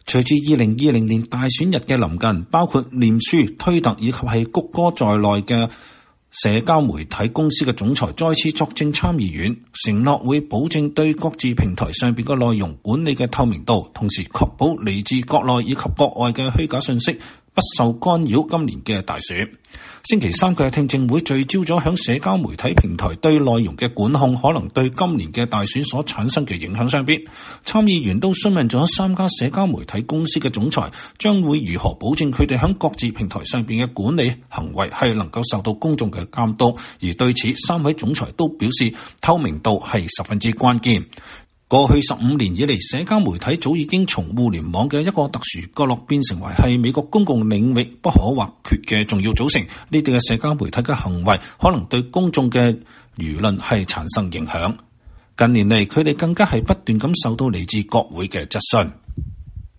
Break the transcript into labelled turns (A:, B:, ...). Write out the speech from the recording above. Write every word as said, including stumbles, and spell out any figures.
A: 隨住二零二零年大選日嘅臨近，包括臉書、推特以及係谷歌在內嘅社交媒體公司嘅總裁再次作證參議院，承諾會保證對各自平台上邊嘅內容管理嘅透明度，同時確保嚟自國內以及國外嘅虛假信息不受干擾今年嘅大選。星期三嘅聽證會聚焦咗響社交媒體平台對內容嘅管控可能對今年嘅大選所產生嘅影響上邊，參議員都詢問咗三家社交媒體公司嘅總裁將會如何保證佢哋響各自平台上邊嘅管理行為係能夠受到公眾嘅監督，而對此三位總裁都表示透明度係十分之關鍵。過去十五年以嚟，社交媒體早已經從互聯網嘅一個特殊角落變成為係美國公共領域不可或缺嘅重要組成。呢啲嘅社交媒體嘅行為可能對公眾嘅輿論係產生影響。近年嚟，佢哋更加係不斷咁受到嚟自國會嘅質詢。